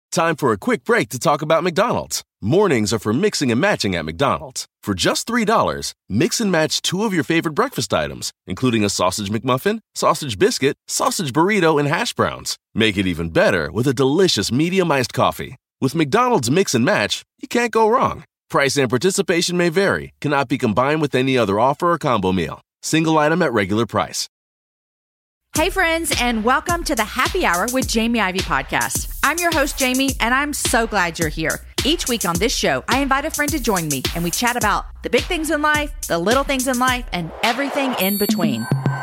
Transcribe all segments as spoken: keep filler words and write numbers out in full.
Time for a quick break to talk about McDonald's. Mornings are for mixing and matching at McDonald's. For just three dollars, mix and match two of your favorite breakfast items, including a sausage McMuffin, sausage biscuit, sausage burrito, and hash browns. Make it even better with a delicious medium iced coffee. With McDonald's Mix and Match, you can't go wrong. Price and participation may vary, cannot be combined with any other offer or combo meal. Single item at regular price. Hey friends, and welcome to the Happy Hour with Jamie Ivey podcast. I'm your host, Jamie, and I'm so glad you're here. Each week on this show, I invite a friend to join me, and we chat about the big things in life, the little things in life, and everything in between.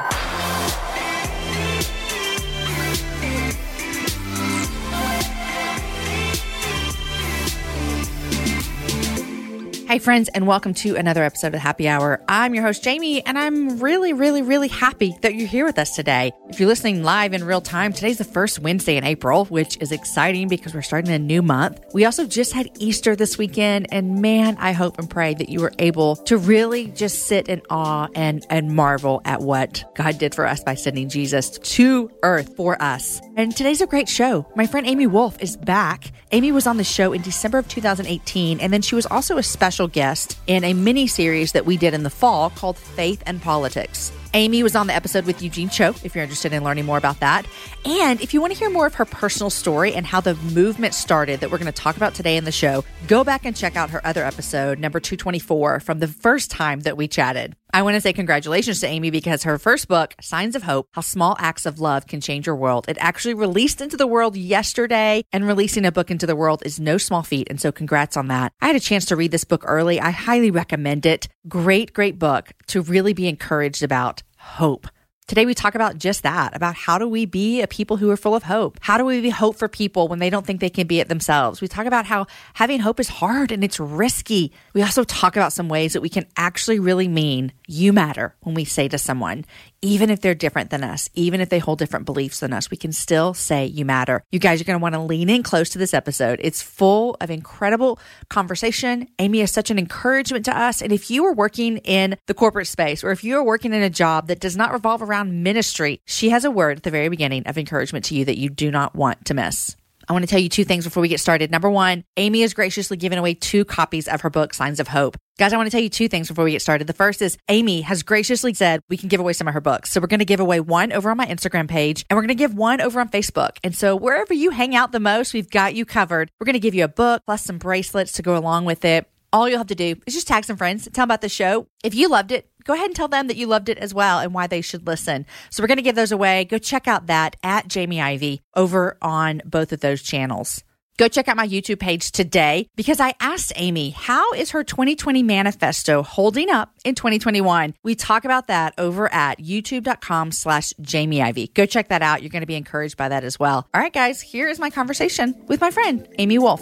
Hey friends, and welcome to another episode of Happy Hour. I'm your host, Jamie, and I'm really, really, really happy that you're here with us today. If you're listening live in real time, today's the first Wednesday in April, which is exciting because we're starting a new month. We also just had Easter this weekend, and man, I hope and pray that you were able to really just sit in awe and, and marvel at what God did for us by sending Jesus to earth for us. And today's a great show. My friend Amy Wolf is back. Amy was on the show in December of two thousand eighteen, and then she was also a special guest in a mini series that we did in the fall called Faith and Politics. Amy was on the episode with Eugene Cho, if you're interested in learning more about that. And if you want to hear more of her personal story and how the movement started that we're going to talk about today in the show, go back and check out her other episode, number two twenty-four, from the first time that we chatted. I want to say congratulations to Amy because her first book, Signs of Hope, How Small Acts of Love Can Change Your World, it actually released into the world yesterday, and releasing a book into the world is no small feat, and so congrats on that. I had a chance to read this book early. I highly recommend it. Great, great book to really be encouraged about hope. Today, we talk about just that, about how do we be a people who are full of hope? How do we be hope for people when they don't think they can be it themselves? We talk about how having hope is hard and it's risky. We also talk about some ways that we can actually really mean you matter when we say to someone, even if they're different than us, even if they hold different beliefs than us, we can still say you matter. You guys are going to want to lean in close to this episode. It's full of incredible conversation. Amy is such an encouragement to us. And if you are working in the corporate space, or if you are working in a job that does not revolve around ministry, she has a word at the very beginning of encouragement to you that you do not want to miss. I want to tell you two things before we get started. Number one, Amy is graciously giving away two copies of her book, Signs of Hope. Guys, I want to tell you two things before we get started. The first is Amy has graciously said we can give away some of her books. So we're going to give away one over on my Instagram page, and we're going to give one over on Facebook. And so wherever you hang out the most, we've got you covered. We're going to give you a book plus some bracelets to go along with it. All you'll have to do is just tag some friends, tell them about the show. If you loved it, go ahead and tell them that you loved it as well and why they should listen. So we're going to give those away. Go check out that at Jamie Ivey over on both of those channels. Go check out my YouTube page today because I asked Amy, how is her twenty twenty manifesto holding up in twenty twenty-one? We talk about that over at youtube.com slash Jamie Ivey. Go check that out. You're going to be encouraged by that as well. All right, guys, here is my conversation with my friend, Amy Wolf.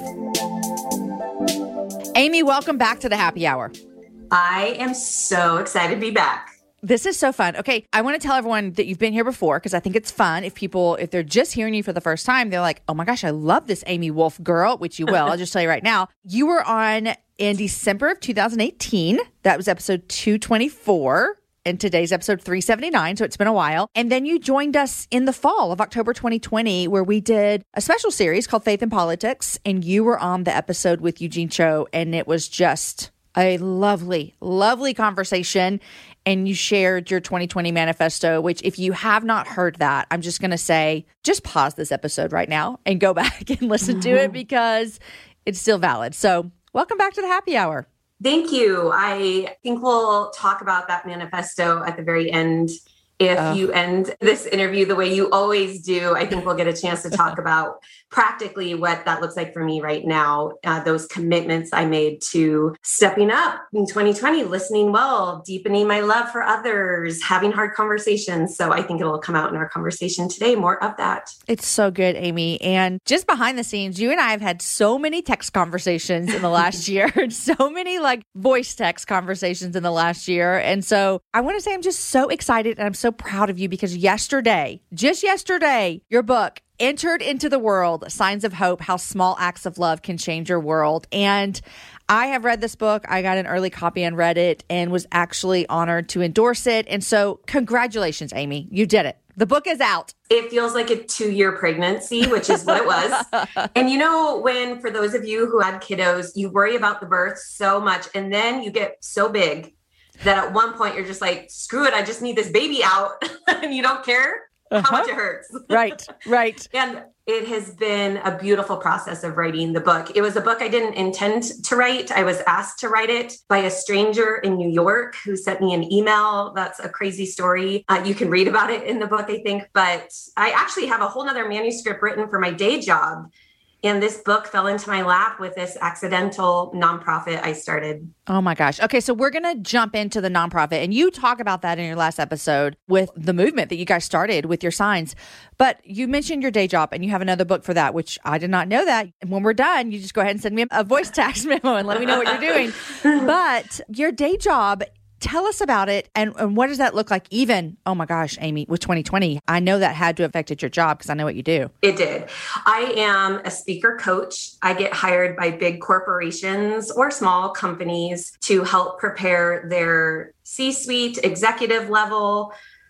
Amy, welcome back to the Happy Hour. I am so excited to be back. This is so fun. Okay, I want to tell everyone that you've been here before because I think it's fun. If people, if they're just hearing you for the first time, they're like, oh my gosh, I love this Amy Wolf girl, which you will. I'll just tell you right now. You were on in December of two thousand eighteen. That was episode two twenty-four. And today's episode three seventy-nine, so it's been a while. And then you joined us in the fall of October twenty twenty, where we did a special series called Faith and Politics. And you were on the episode with Eugene Cho, and it was just a lovely, lovely conversation. And you shared your twenty twenty manifesto, which if you have not heard that, I'm just going to say, just pause this episode right now and go back and listen to it because it's still valid. So welcome back to the Happy Hour. Thank you. I think we'll talk about that manifesto at the very end. If oh. you end this interview the way you always do, I think we'll get a chance to talk about practically what that looks like for me right now. Uh, those commitments I made to stepping up in twenty twenty, listening well, deepening my love for others, having hard conversations. So I think it'll come out in our conversation today, more of that. It's so good, Amy. And just behind the scenes, you and I have had so many text conversations in the last year, so many like voice text conversations in the last year. And so I want to say I'm just so excited and I'm so proud of you because yesterday, just yesterday, your book entered into the world, Signs of Hope, How Small Acts of Love Can Change Your World. And I have read this book. I got an early copy and read it and was actually honored to endorse it. And so congratulations, Amy. You did it. The book is out. It feels like a two-year pregnancy, which is what it was. And you know, when, for those of you who had kiddos, you worry about the birth so much, and then you get so big that at one point you're just like, screw it, I just need this baby out. And you don't care uh-huh. how much it hurts. Right, right. And it has been a beautiful process of writing the book. It was a book I didn't intend to write. I was asked to write it by a stranger in New York who sent me an email. That's a crazy story. Uh, you can read about it in the book, I think. But I actually have a whole nother manuscript written for my day job. And this book fell into my lap with this accidental nonprofit I started. Oh my gosh. Okay, so we're going to jump into the nonprofit. And you talk about that in your last episode with the movement that you guys started with your signs. But you mentioned your day job and you have another book for that, which I did not know that. And when we're done, you just go ahead and send me a voice text memo and let me know what you're doing. But your day job, tell us about it. And, and what does that look like even, oh my gosh, Amy, with twenty twenty? I know that had to have affected your job because I know what you do. It did. I am a speaker coach. I get hired by big corporations or small companies to help prepare their C-suite, executive level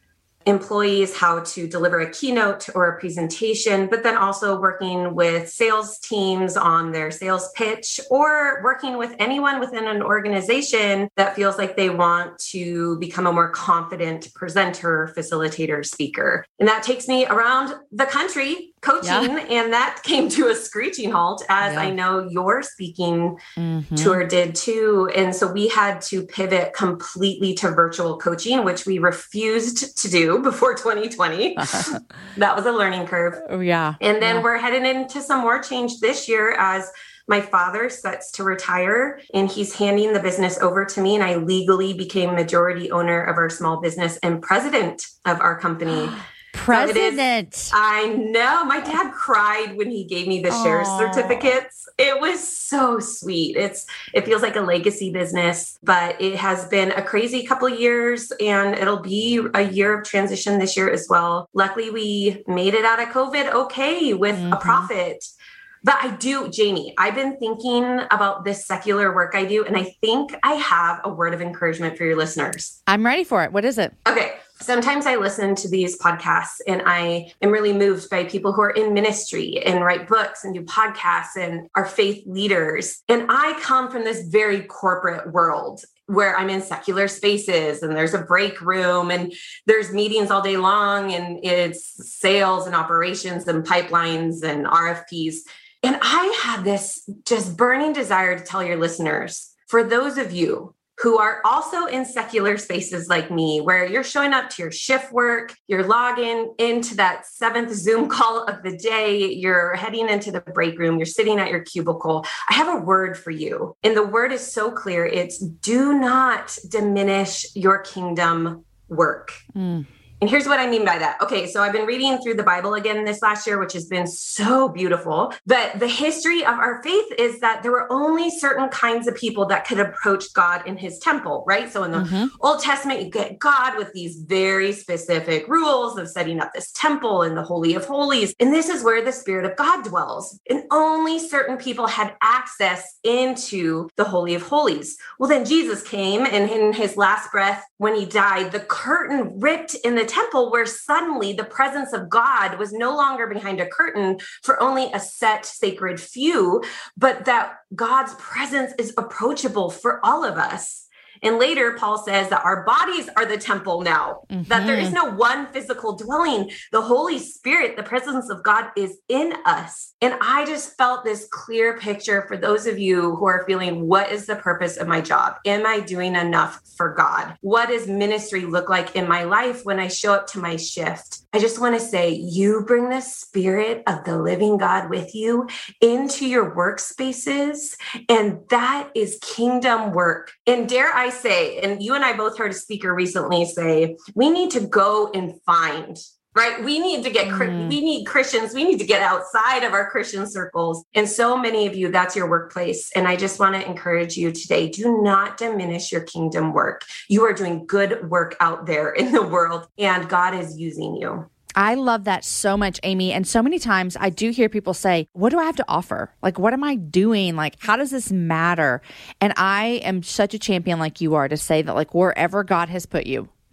employees how to deliver a keynote or a presentation, but then also working with sales teams on their sales pitch or working with anyone within an organization that feels like they want to become a more confident presenter, facilitator, speaker. And that takes me around the country coaching, yeah. and that came to a screeching halt, as yeah. I know your speaking mm-hmm. tour did too. And so we had to pivot completely to virtual coaching, which we refused to do before twenty twenty. That was a learning curve. Oh, yeah. And then yeah. we're heading into some more change this year as my father sets to retire and he's handing the business over to me. And I legally became majority owner of our small business and president of our company. President. So I know. My dad cried when he gave me the share certificates. It was so sweet. It's it feels like a legacy business, but it has been a crazy couple of years and it'll be a year of transition this year as well. Luckily, we made it out of COVID okay with mm-hmm. a profit. But I do, Jamie, I've been thinking about this secular work I do, and I think I have a word of encouragement for your listeners. I'm ready for it. What is it? Okay. Sometimes I listen to these podcasts and I am really moved by people who are in ministry and write books and do podcasts and are faith leaders. And I come from this very corporate world where I'm in secular spaces and there's a break room and there's meetings all day long and it's sales and operations and pipelines and R F Ps. And I have this just burning desire to tell your listeners, for those of you who are also in secular spaces like me, where you're showing up to your shift work, you're logging into that seventh Zoom call of the day, you're heading into the break room, you're sitting at your cubicle. I have a word for you. And the word is so clear. It's do not diminish your kingdom work. Mm. And here's what I mean by that. Okay, so I've been reading through the Bible again this last year, which has been so beautiful. But the history of our faith is that there were only certain kinds of people that could approach God in his temple, right? So in the mm-hmm. Old Testament, you get God with these very specific rules of setting up this temple in the Holy of Holies. And this is where the Spirit of God dwells. And only certain people had access into the Holy of Holies. Well, then Jesus came, and in his last breath, when he died, the curtain ripped in the temple, where suddenly the presence of God was no longer behind a curtain for only a set sacred few, but that God's presence is approachable for all of us. And later, Paul says that our bodies are the temple now, mm-hmm. that there is no one physical dwelling. The Holy Spirit, the presence of God is in us. And I just felt this clear picture for those of you who are feeling, what is the purpose of my job? Am I doing enough for God? What does ministry look like in my life when I show up to my shift? I just want to say, you bring the Spirit of the living God with you into your workspaces, and that is kingdom work. And dare I say, and you and I both heard a speaker recently say, we need to go and find, right? We need to get, mm. we need Christians. We need to get outside of our Christian circles. And so many of you, that's your workplace. And I just want to encourage you today, do not diminish your kingdom work. You are doing good work out there in the world, and God is using you. I love that so much, Amy. And so many times I do hear people say, what do I have to offer? Like, what am I doing? Like, how does this matter? And I am such a champion like you are to say that, like, wherever God has put you,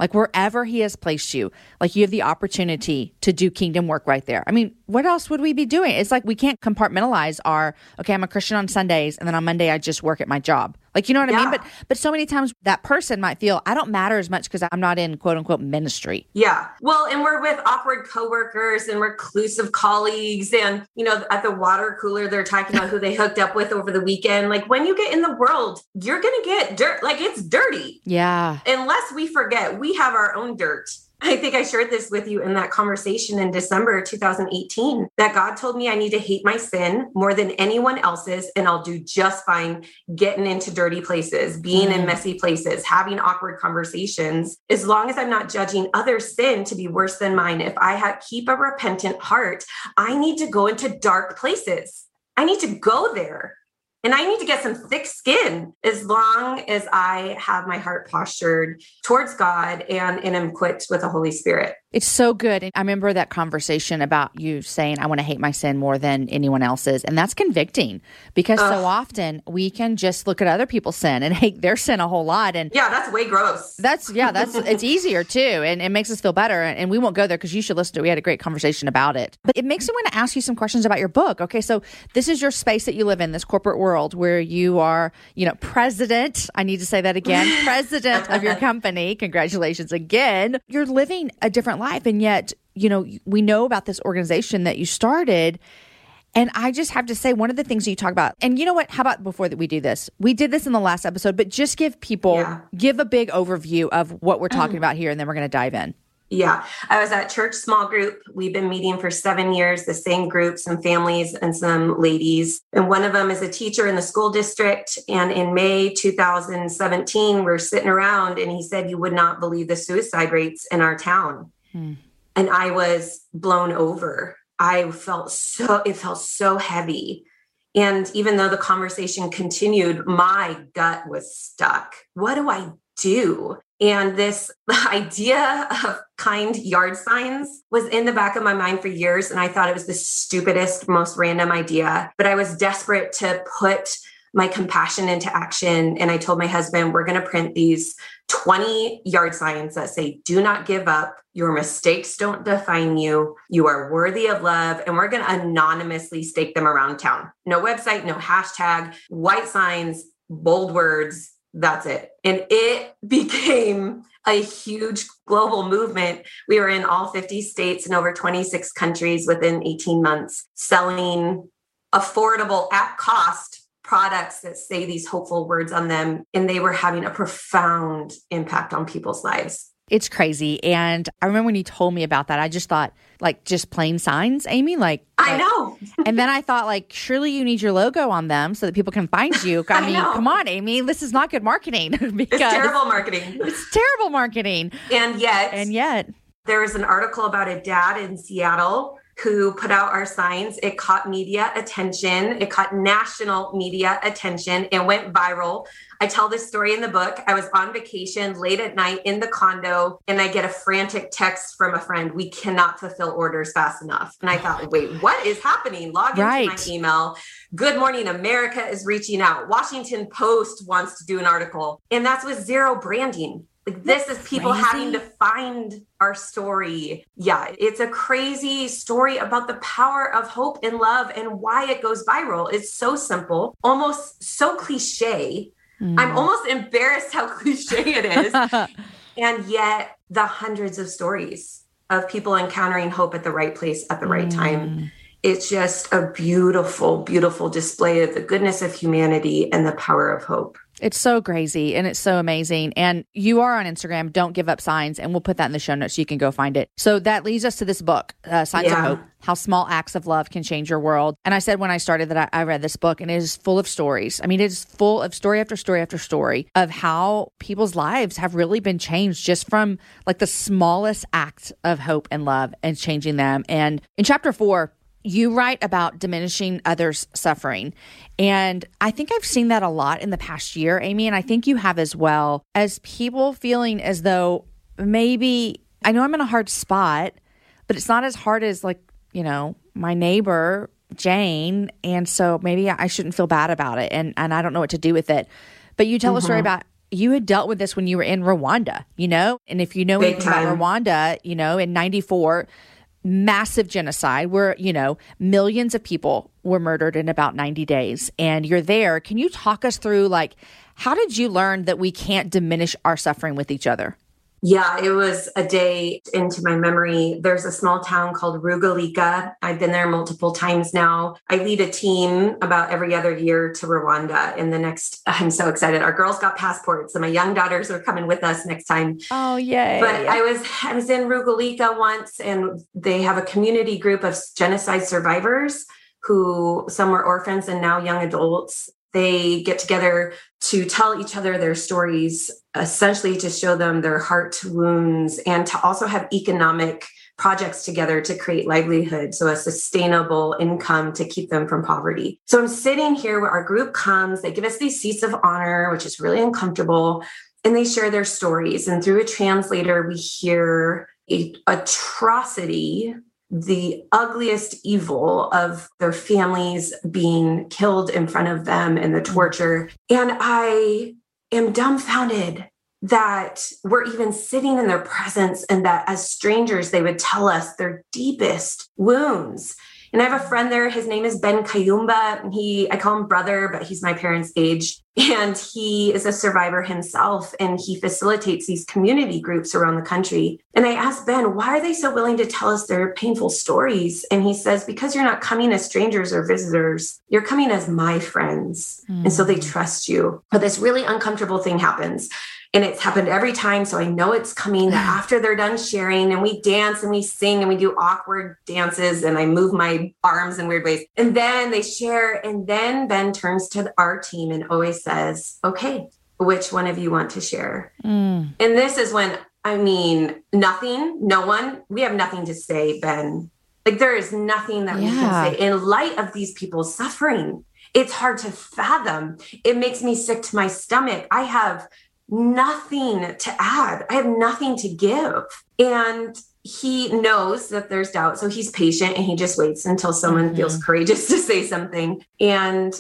Like wherever he has placed you, like you have the opportunity to do kingdom work right there. I mean, what else would we be doing? It's like we can't compartmentalize our, okay, I'm a Christian on Sundays, and then on Monday I just work at my job. Like, you know what yeah. I mean? But but so many times that person might feel, I don't matter as much because I'm not in quote unquote ministry. Yeah. Well, and we're with awkward coworkers and reclusive colleagues. And, you know, at the water cooler, they're talking about who they hooked up with over the weekend. Like when you get in the world, you're going to get dirt. Like it's dirty. Yeah. Unless we forget, we have our own dirt. I think I shared this with you in that conversation in December two thousand eighteen, that God told me I need to hate my sin more than anyone else's, and I'll do just fine getting into dirty places, being mm. in messy places, having awkward conversations, as long as I'm not judging other sin to be worse than mine. If I ha- keep a repentant heart, I need to go into dark places. I need to go there. And I need to get some thick skin as long as I have my heart postured towards God and, and am equipped with the Holy Spirit. It's so good. And I remember that conversation about you saying, I want to hate my sin more than anyone else's. And that's convicting because Ugh. so often we can just look at other people's sin and hate their sin a whole lot. And yeah, that's way gross. That's, yeah, that's, it's easier too. And it makes us feel better. And we won't go there because you should listen to it. We had a great conversation about it. But it makes me want to ask you some questions about your book. Okay. So this is your space that you live in, this corporate world where you are, you know, president. I need to say that again, president of your company. Congratulations again. You're living a different life. And yet, you know, we know about this organization that you started. And I just have to say, one of the things that you talk about, and you know what, how about before that we do this, we did this in the last episode, but just give people, yeah. give a big overview of what we're talking about here. And then we're going to dive in. Yeah. I was at church small group. We've been meeting for seven years, the same group, some families and some ladies. And one of them is a teacher in the school district. And in May two thousand seventeen, we're sitting around and he said, you would not believe the suicide rates in our town. Hmm. And I was blown over. I felt so, it felt so heavy. And even though the conversation continued, my gut was stuck. What do I do? And this idea of kind yard signs was in the back of my mind for years. And I thought it was the stupidest, most random idea. But I was desperate to put my compassion into action. And I told my husband, we're going to print these twenty yard signs that say, do not give up. Your mistakes don't define you. You are worthy of love. And we're going to anonymously stake them around town. No website, no hashtag, white signs, bold words. That's it. And it became a huge global movement. We were in all fifty states and over twenty-six countries within eighteen months, selling affordable at cost products that say these hopeful words on them. And they were having a profound impact on people's lives. It's crazy. And I remember when you told me about that, I just thought, like, just plain signs, Amy, like. I like, know. And then I thought, like, surely you need your logo on them so that people can find you. I, I mean, know. Come on, Amy, this is not good marketing. It's terrible marketing. It's terrible marketing. And yet. And yet. There was an article about a dad in Seattle who put out our signs. It caught media attention. It caught national media attention and went viral. I tell this story in the book. I was on vacation late at night in the condo and I get a frantic text from a friend. We cannot fulfill orders fast enough. And I thought, wait, what is happening? Log into right. my email. Good Morning America is reaching out. Washington Post wants to do an article. And that's with zero branding. Like this is people crazy. having to find our story. Yeah, it's a crazy story about the power of hope and love and why it goes viral. It's so simple, almost so cliche. Mm. I'm almost embarrassed how cliche it is. And yet the hundreds of stories of people encountering hope at the right place at the right mm. time. It's just a beautiful, beautiful display of the goodness of humanity and the power of hope. It's so crazy and it's so amazing. And you are on Instagram, Don't Give Up Signs, and we'll put that in the show notes so you can go find it. So that leads us to this book, uh, Signs yeah. of Hope, How Small Acts of Love Can Change Your World. And I said when I started that I, I read this book, and it is full of stories. I mean, it is full of story after story after story of how people's lives have really been changed just from like the smallest act of hope and love and changing them. And in chapter four, you write about diminishing others' suffering. And I think I've seen that a lot in the past year, Amy, and I think you have as well, as people feeling as though maybe, I know I'm in a hard spot, but it's not as hard as like, you know, my neighbor, Jane. And so maybe I shouldn't feel bad about it. And, and I don't know what to do with it. But you tell mm-hmm. a story about you had dealt with this when you were in Rwanda, you know? And if you know Big anything time. about Rwanda, you know, in ninety-four, massive genocide where, you know, millions of people were murdered in about ninety days. And you're there. Can you talk us through, like, how did you learn that we can't diminish our suffering with each other? Yeah, it was a day into my memory. There's a small town called Rugalika. I've been there multiple times now. I lead a team about every other year to Rwanda. In the next, I'm so excited. Our girls got passports, and my young daughters are coming with us next time. Oh, yay. But I was I was in Rugalika once, and they have a community group of genocide survivors who, some were orphans and now young adults. They get together to tell each other their stories, essentially to show them their heart wounds, and to also have economic projects together to create livelihood, so a sustainable income to keep them from poverty. So I'm sitting here where our group comes, they give us these seats of honor, which is really uncomfortable, and they share their stories. And through a translator, we hear a atrocity, the ugliest evil of their families being killed in front of them and the torture. And I am dumbfounded that we're even sitting in their presence, and that as strangers, they would tell us their deepest wounds. And I have a friend there. His name is Ben Kayumba. He, I call him brother, but he's my parents' age. And he is a survivor himself. And he facilitates these community groups around the country. And I asked Ben, why are they so willing to tell us their painful stories? And he says, because you're not coming as strangers or visitors. You're coming as my friends. Mm. And so they trust you. But this really uncomfortable thing happens. And it's happened every time. So I know it's coming that after they're done sharing, and we dance and we sing and we do awkward dances, and I move my arms in weird ways. And then they share. And then Ben turns to our team and always says, okay, which one of you want to share? Mm. And this is when, I mean, nothing, no one, we have nothing to say, Ben. Like, there is nothing that yeah. we can say in light of these people's suffering. It's hard to fathom. It makes me sick to my stomach. I have nothing to add. I have nothing to give. And he knows that there's doubt. So he's patient, and he just waits until someone mm-hmm. feels courageous to say something. And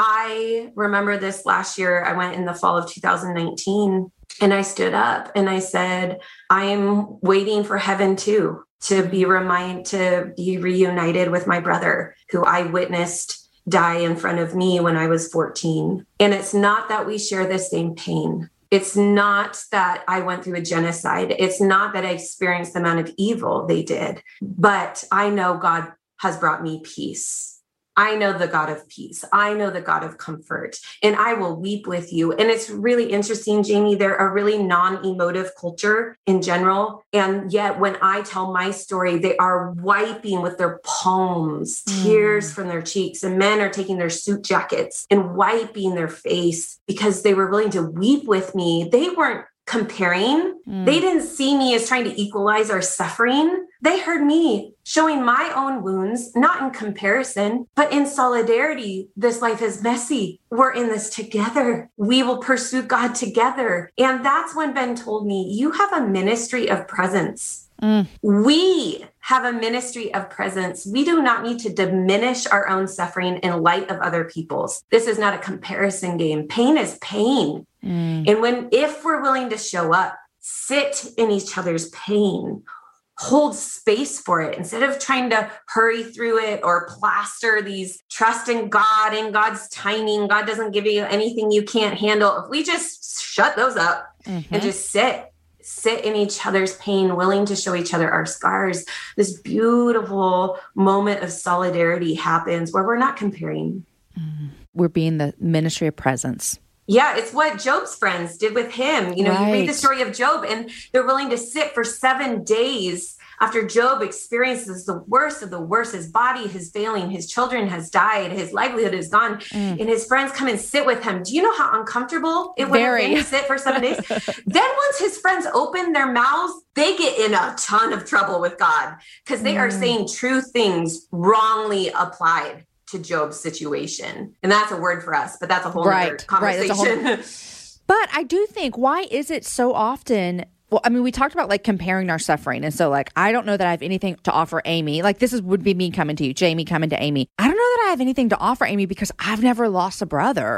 I remember this last year. I went in the fall of two thousand nineteen, and I stood up and I said, I'm waiting for heaven too, to be reminded, to be reunited with my brother, who I witnessed die in front of me when I was fourteen. And it's not that we share the same pain. It's not that I went through a genocide. It's not that I experienced the amount of evil they did, but I know God has brought me peace. I know the God of peace. I know the God of comfort, and I will weep with you. And it's really interesting, Jamie, they're a really non-emotive culture in general. And yet when I tell my story, they are wiping with their palms, mm. tears from their cheeks. And men are taking their suit jackets and wiping their face because they were willing to weep with me. They weren't comparing. Mm. They didn't see me as trying to equalize our suffering. They heard me showing my own wounds, not in comparison, but in solidarity. This life is messy. We're in this together. We will pursue God together. And that's when Ben told me, you have a ministry of presence. Mm. We have a ministry of presence. We do not need to diminish our own suffering in light of other people's. This is not a comparison game. Pain is pain. Mm. And when, if we're willing to show up, sit in each other's pain, hold space for it instead of trying to hurry through it or plaster these trust in God and God's timing. God doesn't give you anything you can't handle. If we just shut those up mm-hmm. and just sit, sit in each other's pain, willing to show each other our scars, this beautiful moment of solidarity happens where we're not comparing. Mm. We're being the ministry of presence. Yeah, it's what Job's friends did with him. You know, right. You read the story of Job, and they're willing to sit for seven days after Job experiences the worst of the worst. His body is failing, his children has died, his livelihood is gone, mm. and his friends come and sit with him. Do you know how uncomfortable it would have been to sit for seven days? Then once his friends open their mouths, they get in a ton of trouble with God because they mm. are saying true things wrongly applied to Job's situation. And that's a word for us, but that's a whole right, other conversation. Right, whole... But I do think, why is it so often, well, I mean, we talked about like comparing our suffering. And so like, I don't know that I have anything to offer Amy. Like this is, would be me coming to you, Jamie coming to Amy. I don't know that I have anything to offer Amy because I've never lost a brother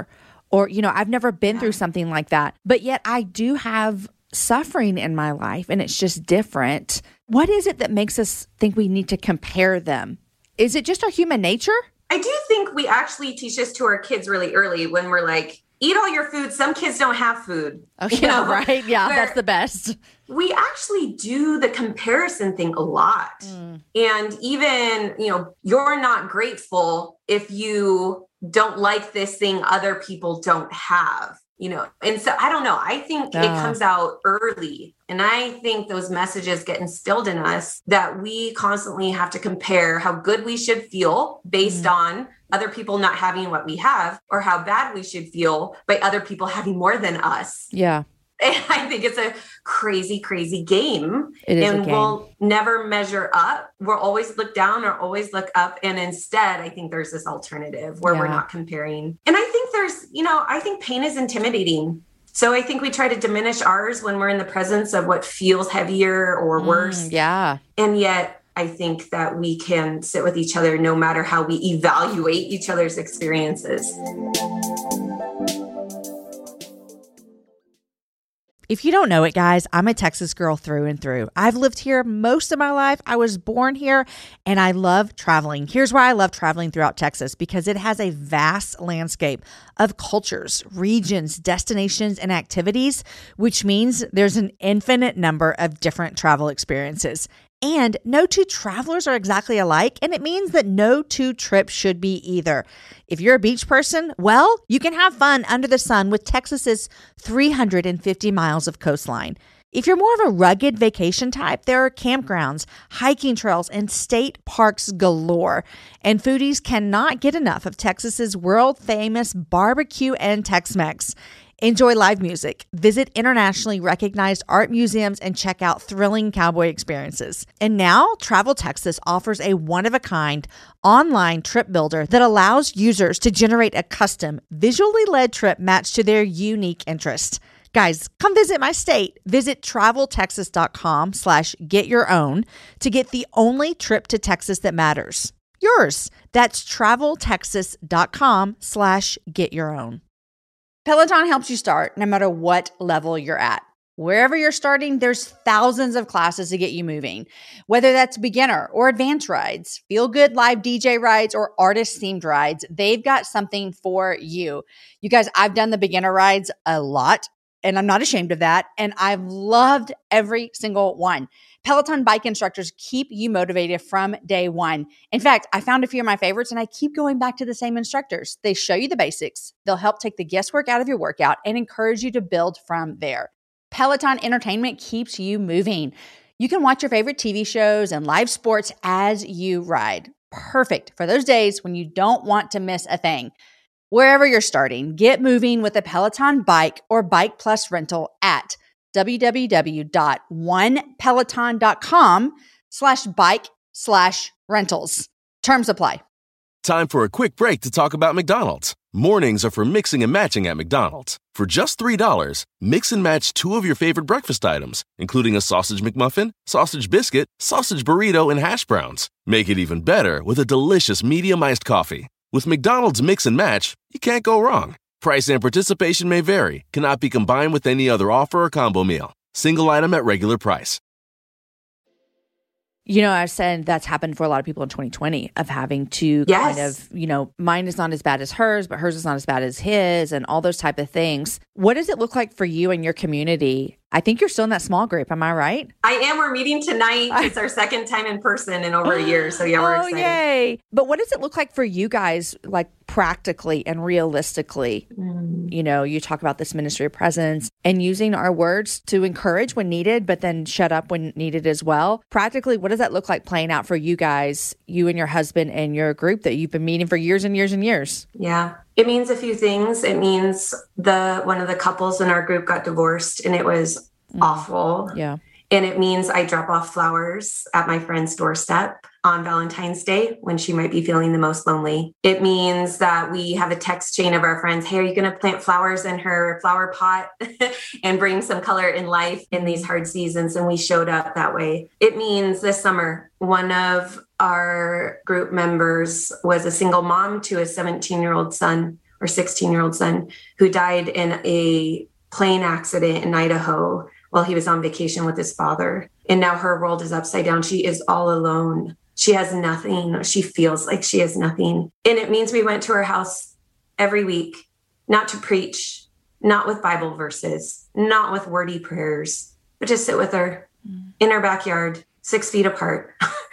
or, you know, I've never been yeah. through something like that, but yet I do have suffering in my life and it's just different. What is it that makes us think we need to compare them? Is it just our human nature? I do think we actually teach this to our kids really early when we're like, eat all your food. Some kids don't have food. Okay, you know? Right? Yeah, that's the best. We actually do the comparison thing a lot. Mm. And even, you know, you're not grateful if you don't like this thing other people don't have, you know? And so I don't know. I think uh. it comes out early. And I think those messages get instilled in us that we constantly have to compare how good we should feel based mm. on other people not having what we have, or how bad we should feel by other people having more than us. Yeah. And I think it's a crazy, crazy game. It is and a game. We'll never measure up. We'll always look down or always look up. And instead, I think there's this alternative where yeah. we're not comparing. And I think there's, you know, I think pain is intimidating. So I think we try to diminish ours when we're in the presence of what feels heavier or worse. Mm, yeah. And yet, I think that we can sit with each other no matter how we evaluate each other's experiences. If you don't know it, guys, I'm a Texas girl through and through. I've lived here most of my life. I was born here and I love traveling. Here's why I love traveling throughout Texas, because it has a vast landscape of cultures, regions, destinations, and activities, which means there's an infinite number of different travel experiences. And no two travelers are exactly alike, and it means that no two trips should be either. If you're a beach person, well, you can have fun under the sun with Texas's three hundred fifty miles of coastline. If you're more of a rugged vacation type, there are campgrounds, hiking trails, and state parks galore. And foodies cannot get enough of Texas's world-famous barbecue and Tex-Mex. Enjoy live music, visit internationally recognized art museums, and check out thrilling cowboy experiences. And now, Travel Texas offers a one-of-a-kind online trip builder that allows users to generate a custom, visually led trip matched to their unique interests. Guys, come visit my state. Visit traveltexas.com slash get your own to get the only trip to Texas that matters. Yours. That's traveltexas.com slash get your own. Peloton helps you start no matter what level you're at. Wherever you're starting, there's thousands of classes to get you moving. Whether that's beginner or advanced rides, feel-good live D J rides, or artist-themed rides, they've got something for you. You guys, I've done the beginner rides a lot, and I'm not ashamed of that, and I've loved every single one. Peloton bike instructors keep you motivated from day one. In fact, I found a few of my favorites and I keep going back to the same instructors. They show you the basics. They'll help take the guesswork out of your workout and encourage you to build from there. Peloton entertainment keeps you moving. You can watch your favorite T V shows and live sports as you ride. Perfect for those days when you don't want to miss a thing. Wherever you're starting, get moving with a Peloton bike or Bike Plus rental at www.onepeloton.com slash bike slash rentals. Terms apply. Time for a quick break to talk about McDonald's. Mornings are for mixing and matching at McDonald's. For just three dollars, mix and match two of your favorite breakfast items, including a sausage McMuffin, sausage biscuit, sausage burrito, and hash browns. Make it even better with a delicious medium-iced coffee. With McDonald's Mix and Match, you can't go wrong. Price and participation may vary. Cannot be combined with any other offer or combo meal. Single item at regular price. You know, I said that's happened for a lot of people in twenty twenty of having to yes. kind of, you know, mine is not as bad as hers, but hers is not as bad as his and all those type of things. What does it look like for you and your community? I think you're still in that small group. Am I right? I am. We're meeting tonight. It's our second time in person in over a year. So yeah, we're oh, excited. Yay. But what does it look like for you guys, like practically and realistically? Mm. You know, you talk about this ministry of presence and using our words to encourage when needed, but then shut up when needed as well. Practically, what does that look like playing out for you guys, you and your husband and your group that you've been meeting for years and years and years? Yeah. It means a few things. It means the one of the couples in our group got divorced and it was mm. awful. Yeah. And it means I drop off flowers at my friend's doorstep on Valentine's Day when she might be feeling the most lonely. It means that we have a text chain of our friends. Hey, are you going to plant flowers in her flower pot and bring some color and life in these hard seasons? And we showed up that way. It means this summer, one of our group members was a single mom to a seventeen-year-old son. or sixteen year old son, who died in a plane accident in Idaho while he was on vacation with his father. And now her world is upside down. She is all alone. She has nothing. She feels like she has nothing. And it means we went to her house every week, not to preach, not with Bible verses, not with wordy prayers, but just sit with her mm. in her backyard, six feet apart.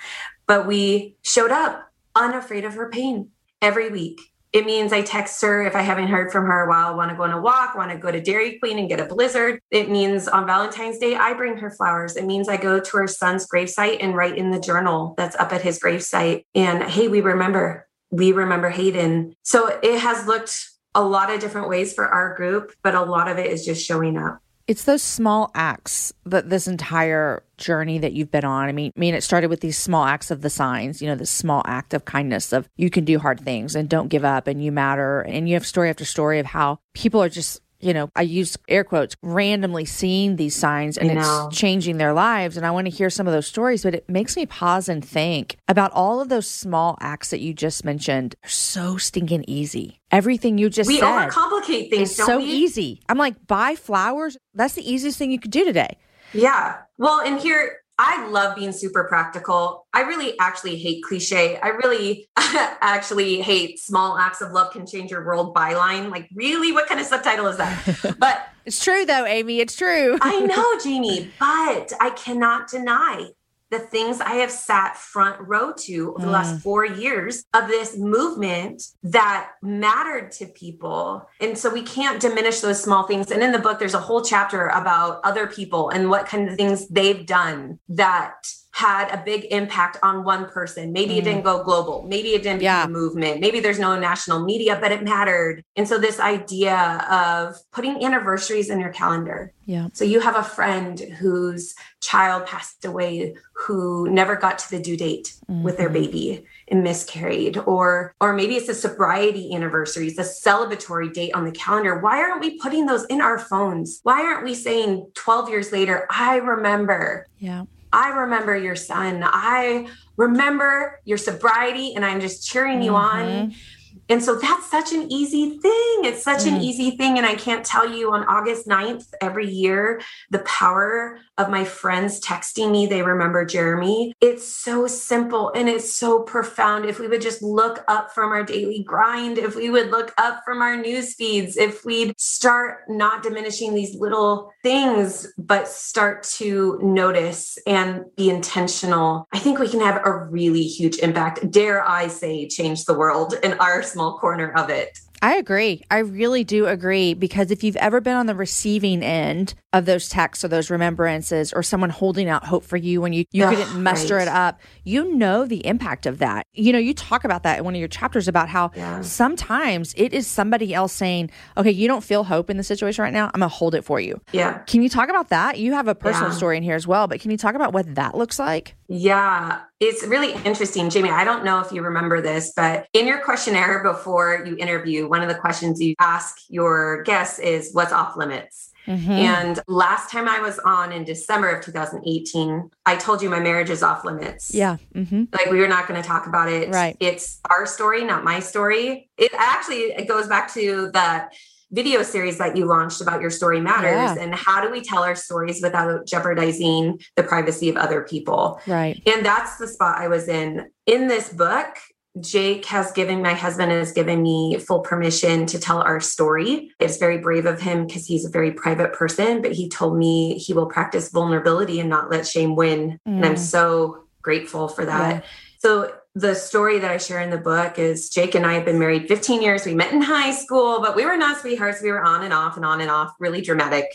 But we showed up unafraid of her pain every week. It means I text her if I haven't heard from her a while, want to go on a walk, want to go to Dairy Queen and get a Blizzard. It means on Valentine's Day, I bring her flowers. It means I go to her son's gravesite and write in the journal that's up at his gravesite. And hey, we remember, we remember Hayden. So it has looked a lot of different ways for our group, but a lot of it is just showing up. It's those small acts that this entire journey that you've been on. I mean, I mean, it started with these small acts of the signs, you know, this small act of kindness of you can do hard things and don't give up and you matter. And you have story after story of how people are just, you know, I use air quotes, randomly seeing these signs and it's changing their lives. And I want to hear some of those stories, but it makes me pause and think about all of those small acts that you just mentioned. They're so stinking easy. Everything you just we said. We overcomplicate things, it's don't so we? easy. I'm like, buy flowers. That's the easiest thing you could do today. Yeah. Well, and here, I love being super practical. I really actually hate cliche. I really actually hate small acts of love can change your world byline. Like, really? What kind of subtitle is that? But it's true though, Amy. It's true. I know, Jamie, but I cannot deny the things I have sat front row to over the mm. last four years of this movement that mattered to people. And so we can't diminish those small things. And in the book, there's a whole chapter about other people and what kind of things they've done that had a big impact on one person. Maybe mm. it didn't go global. Maybe it didn't yeah. become a movement. Maybe there's no national media, but it mattered. And so this idea of putting anniversaries in your calendar. Yeah. So you have a friend whose child passed away who never got to the due date mm-hmm. with their baby and miscarried, or or maybe it's a sobriety anniversary, it's a celebratory date on the calendar. Why aren't we putting those in our phones? Why aren't we saying twelve years later, I remember. Yeah. I remember your son. I remember your sobriety and I'm just cheering you mm-hmm. on. And so that's such an easy thing. It's such mm. an easy thing. And I can't tell you on August ninth, every year, the power of my friends texting me, they remember Jeremy. It's so simple and it's so profound. If we would just look up from our daily grind, if we would look up from our news feeds, if we'd start not diminishing these little things, but start to notice and be intentional, I think we can have a really huge impact. Dare I say, change the world in our small corner of it. I agree. I really do agree, because if you've ever been on the receiving end of those texts or those remembrances or someone holding out hope for you when you, you Ugh, couldn't muster right. it up, you know the impact of that. You know, you talk about that in one of your chapters about how yeah. sometimes it is somebody else saying, okay, you don't feel hope in the situation right now. I'm going to hold it for you. Yeah. Can you talk about that? You have a personal yeah. story in here as well, but can you talk about what that looks like? Yeah, it's really interesting, Jamie. I don't know if you remember this, but in your questionnaire before you interview, one of the questions you ask your guests is what's off limits? Mm-hmm. And last time I was on in December of two thousand eighteen, I told you my marriage is off limits. Yeah. Mm-hmm. Like we were not going to talk about it. Right. It's our story, not my story. It actually, it goes back to the video series that you launched about Your Story Matters yeah. and how do we tell our stories without jeopardizing the privacy of other people. Right. And that's the spot I was in. In this book, Jake has given, my husband has given me full permission to tell our story. It's very brave of him because he's a very private person, but he told me he will practice vulnerability and not let shame win. Mm. And I'm so grateful for that. Yeah. So the story that I share in the book is Jake and I have been married fifteen years. We met in high school, but we were not sweethearts. We were on and off and on and off, really dramatic.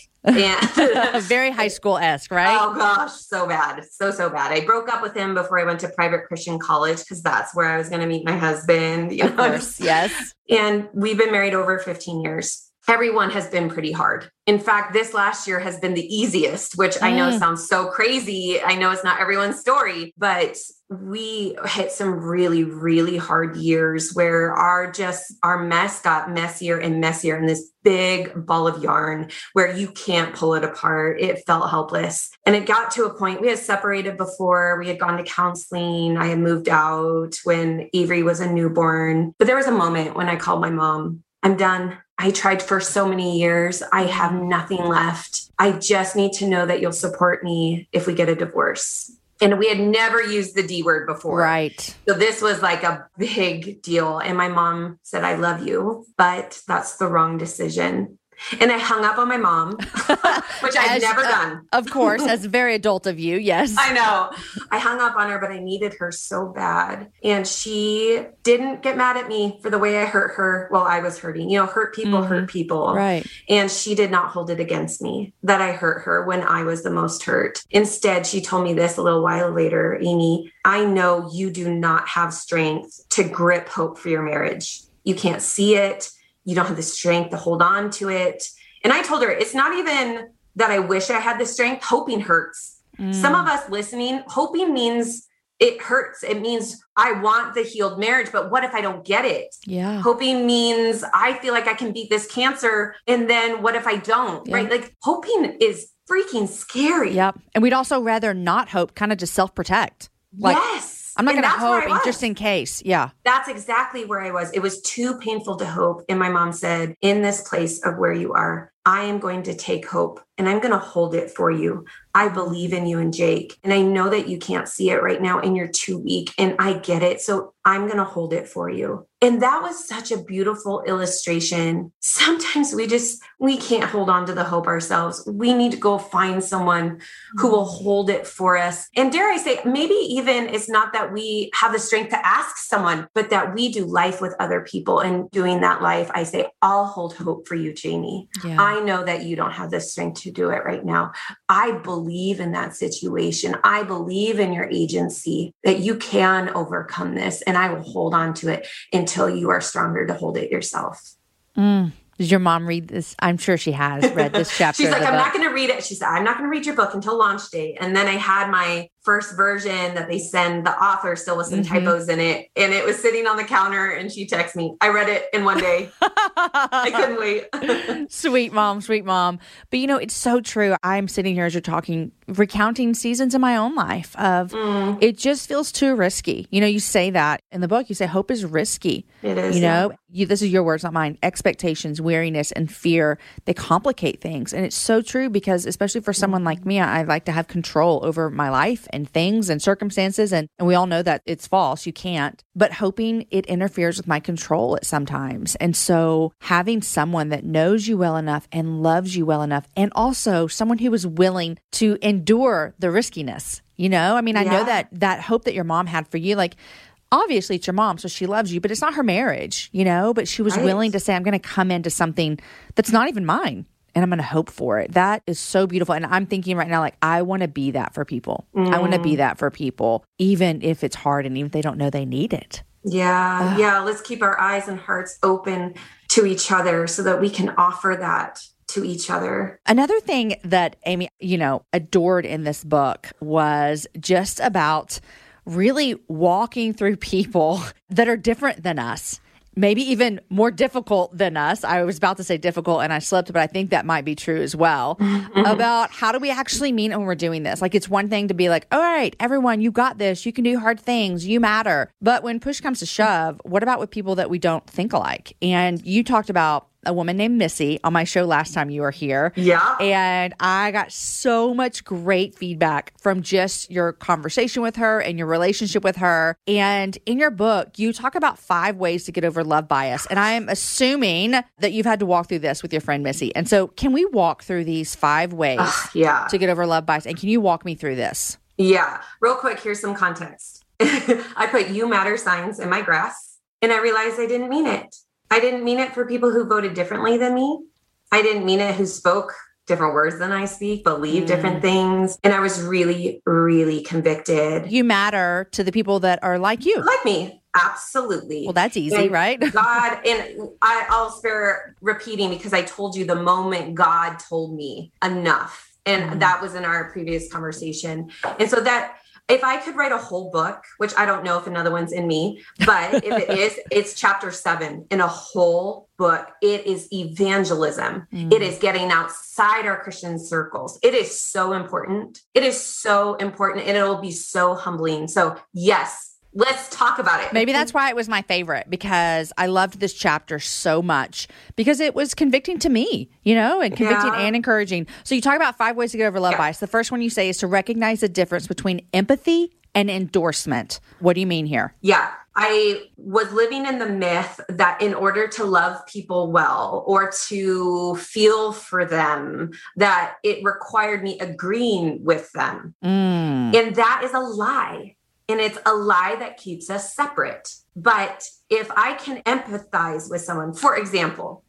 And very high school-esque, right? Oh gosh, so bad. So, so bad. I broke up with him before I went to private Christian college because that's where I was going to meet my husband. You of know? course, yes. And we've been married over fifteen years. Everyone has been pretty hard. In fact, this last year has been the easiest, which mm. I know sounds so crazy. I know it's not everyone's story, but we hit some really, really hard years where our just our mess got messier and messier in this big ball of yarn where you can't pull it apart. It felt helpless. And it got to a point, we had separated before, we had gone to counseling. I had moved out when Avery was a newborn. But there was a moment when I called my mom I'm done. I tried for so many years. I have nothing left. I just need to know that you'll support me if we get a divorce. And we had never used the D word before. Right. So this was like a big deal. And my mom said, I love you, but that's the wrong decision. And I hung up on my mom, which I've as, never uh, done. Of course, as very adult of you, yes. I know. I hung up on her, but I needed her so bad. And she didn't get mad at me for the way I hurt her. Well, I was hurting. You know, hurt people mm-hmm. hurt people. Right. And she did not hold it against me that I hurt her when I was the most hurt. Instead, she told me this a little while later, Amy, I know you do not have strength to grip hope for your marriage. You can't see it. You don't have the strength to hold on to it. And I told her, it's not even that I wish I had the strength. Hoping hurts. Mm. Some of us listening, hoping means it hurts. It means I want the healed marriage, but what if I don't get it? Yeah. Hoping means I feel like I can beat this cancer. And then what if I don't? Yeah. Right? Like hoping is freaking scary. Yep. And we'd also rather not hope, kind of just self-protect. Like, yes. I'm not going to hope just in case. Yeah. That's exactly where I was. It was too painful to hope. And my mom said, in this place of where you are, I am going to take hope and I'm going to hold it for you. I believe in you and Jake. And I know that you can't see it right now and you're too weak and I get it. So I'm going to hold it for you. And that was such a beautiful illustration. Sometimes we just, we can't hold on to the hope ourselves. We need to go find someone who will hold it for us. And dare I say, maybe even it's not that we have the strength to ask someone, but that we do life with other people. And doing that life, I say, I'll hold hope for you, Jamie. Yeah. I know that you don't have the strength to do it right now. I believe in that situation. I believe in your agency that you can overcome this and I will hold on to it until you are stronger to hold it yourself. Mm. Did your mom read this? I'm sure she has read this chapter. She's like, I'm book. not going to read it. She said, I'm not going to read your book until launch day. And then I had my first version that they send the author still with some mm-hmm. typos in it. And it was sitting on the counter and she texted me. I read it in one day. I couldn't wait. Sweet mom, sweet mom. But you know, it's so true. I'm sitting here as you're talking, recounting seasons in my own life of mm. it just feels too risky. You know, you say that in the book, you say hope is risky. It is. You know, yeah. you, this is your words, not mine. Expectations, weariness, and fear, they complicate things. And it's so true because especially for someone like me, I, I like to have control over my life and things and circumstances. And, and we all know that it's false. You can't. But hoping it interferes with my control at sometimes. And so having someone that knows you well enough and loves you well enough, and also someone who is willing to endure the riskiness, you know, I mean, I yeah. know that that hope that your mom had for you, like, obviously it's your mom, so she loves you, but it's not her marriage, you know, but she was right. willing to say, I'm going to come into something that's not even mine. And I'm going to hope for it. That is so beautiful. And I'm thinking right now, like, I want to be that for people. Mm. I want to be that for people, even if it's hard and even if they don't know they need it. Yeah. Ugh. Yeah. Let's keep our eyes and hearts open to each other so that we can offer that to each other. Another thing that Amy, you know, adored in this book was just about really walking through people that are different than us. Maybe even more difficult than us. I was about to say difficult and I slipped, but I think that might be true as well. Mm-hmm. About how do we actually mean it when we're doing this? Like, it's one thing to be like, all right, everyone, you got this. You can do hard things. You matter. But when push comes to shove, what about with people that we don't think alike? And you talked about a woman named Missy on my show last time you were here. Yeah. And I got so much great feedback from just your conversation with her and your relationship with her. And in your book, you talk about five ways to get over love bias. And I am assuming that you've had to walk through this with your friend Missy. And so can we walk through these five ways uh, yeah. to get over love bias? And can you walk me through this? Yeah. Real quick, here's some context. I put you matter signs in my grass and I realized I didn't mean it. I didn't mean it for people who voted differently than me. I didn't mean it who spoke different words than I speak, believe mm. different things. And I was really, really convicted. You matter to the people that are like you. Like me. Absolutely. Well, that's easy, and right? God, and I, I'll spare repeating because I told you the moment God told me enough. And mm. that was in our previous conversation. And so that, if I could write a whole book, which I don't know if another one's in me, but if it is, it's chapter seven in a whole book. It is evangelism. Mm. It is getting outside our Christian circles. It is so important. It is so important and it'll be so humbling. So yes, Let's talk about it. Maybe that's why it was my favorite, because I loved this chapter so much because it was convicting to me, you know, and convicting Yeah. and encouraging. So you talk about five ways to get over love Yeah. bias. The first one you say is to recognize the difference between empathy and endorsement. What do you mean here? Yeah. I was living in the myth that in order to love people well or to feel for them, that it required me agreeing with them. Mm. And that is a lie. And it's a lie that keeps us separate. But if I can empathize with someone, for example,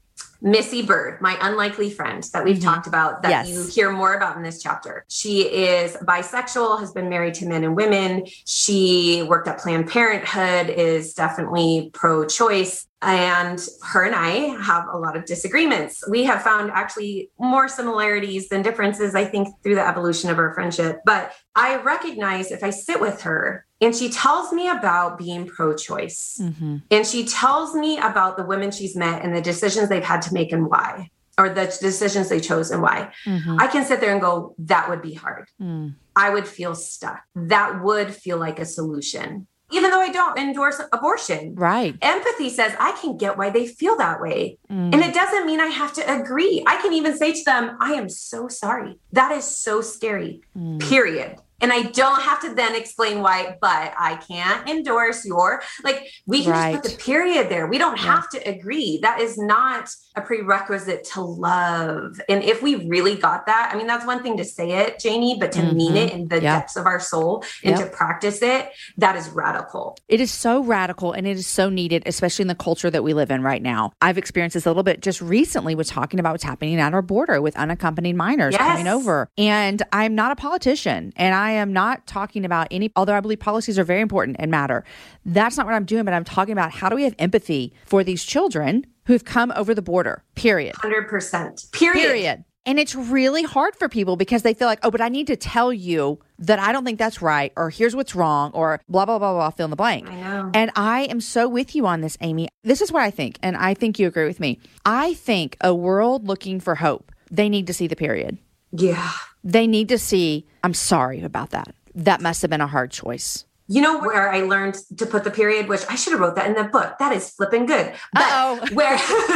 Missy Bird, my unlikely friend that we've mm-hmm. talked about, that yes. you hear more about in this chapter. She is bisexual, has been married to men and women. She worked at Planned Parenthood, is definitely pro-choice. And her and I have a lot of disagreements. We have found actually more similarities than differences, I think, through the evolution of our friendship. But I recognize if I sit with her and she tells me about being pro-choice, mm-hmm. and she tells me about the women she's met and the decisions they've had to make and why, or the decisions they chose and why, mm-hmm. I can sit there and go, that would be hard. Mm. I would feel stuck. That would feel like a solution. Even though I don't endorse abortion. Right. Empathy says I can get why they feel that way. Mm. And it doesn't mean I have to agree. I can even say to them, I am so sorry. That is so scary, mm. period. And I don't have to then explain why, but I can't endorse your, like, we can right. just put the period there. We don't yeah. have to agree. That is not a prerequisite to love. And if we really got that, I mean, that's one thing to say it, Jamie, but to mm-hmm. mean it in the yep. depths of our soul and yep. to practice it, that is radical. It is so radical and it is so needed, especially in the culture that we live in right now. I've experienced this a little bit just recently with talking about what's happening at our border with unaccompanied minors yes. coming over. And I'm not a politician, and I I am not talking about any, although I believe policies are very important and matter. That's not what I'm doing, but I'm talking about how do we have empathy for these children who've come over the border, period. one hundred percent. Period. Period. And it's really hard for people because they feel like, oh, but I need to tell you that I don't think that's right, or here's what's wrong, or blah, blah, blah, blah, fill in the blank. I know. And I am so with you on this, Amy. This is what I think, and I think you agree with me. I think a world looking for hope, they need to see the period. Yeah. They need to see, I'm sorry about that. That must have been a hard choice. You know where I learned to put the period, which I should have wrote that in the book. That is flipping good. But Uh-oh. where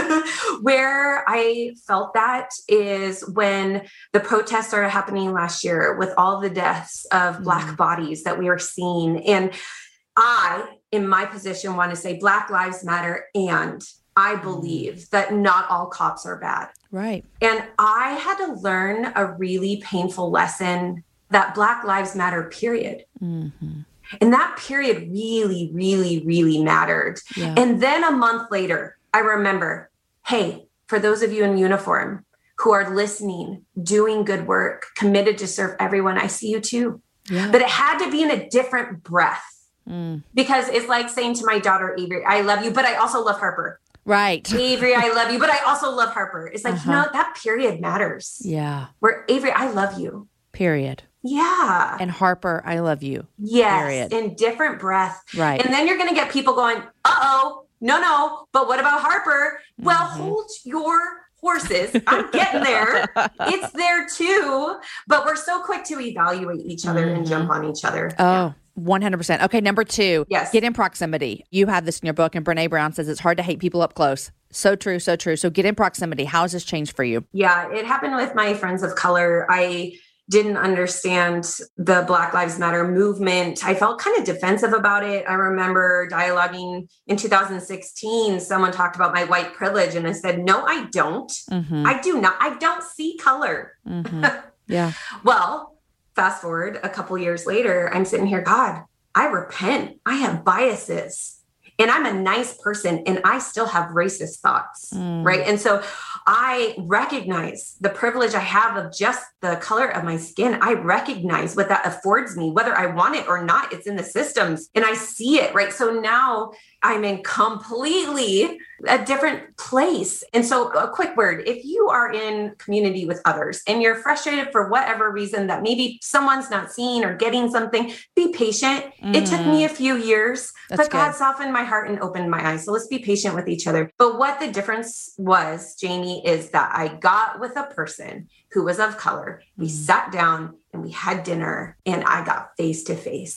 where I felt that is when the protests started happening last year with all the deaths of mm. Black bodies that we are seeing. And I, in my position, want to say Black Lives Matter, and I believe that not all cops are bad. Right. And I had to learn a really painful lesson that Black Lives Matter, period. Mm-hmm. And that period really, really, really mattered. Yeah. And then a month later, I remember, hey, for those of you in uniform who are listening, doing good work, committed to serve everyone, I see you too. Yeah. But it had to be in a different breath. Mm. Because it's like saying to my daughter, Avery, I love you, but I also love Harper. Right. Avery, I love you, but I also love Harper. It's like, uh-huh. you know, that period matters. Yeah. Where Avery, I love you. Period. Yeah. And Harper, I love you. Yes. Period. In different breath. Right. And then you're going to get people going, uh-oh, no, no, but what about Harper? Mm-hmm. Well, hold your horses. I'm getting there. It's there too. But we're so quick to evaluate each other mm-hmm. and jump on each other. Oh, yeah. one hundred percent. Okay, number two. Yes. Get in proximity. You have this in your book, and Brene Brown says it's hard to hate people up close. So true, so true. So get in proximity. How has this changed for you? Yeah, it happened with my friends of color. I didn't understand the Black Lives Matter movement. I felt kind of defensive about it. I remember dialoguing in two thousand sixteen, someone talked about my white privilege, and I said, no, I don't. Mm-hmm. I do not. I don't see color. Mm-hmm. Yeah. Well, fast forward a couple years later, I'm sitting here, God, I repent. I have biases. And I'm a nice person, and I still have racist thoughts, mm. right? And so I recognize the privilege I have of just the color of my skin. I recognize what that affords me, whether I want it or not. It's in the systems, and I see it, right? So now I'm in completely a different place. And so a quick word, if you are in community with others and you're frustrated for whatever reason that maybe someone's not seeing or getting something, be patient. Mm. It took me a few years, That's but God good. softened my heart and opened my eyes. So let's be patient with each other. But what the difference was, Jamie, is that I got with a person who was of color. We mm. sat down and we had dinner, and I got face to face.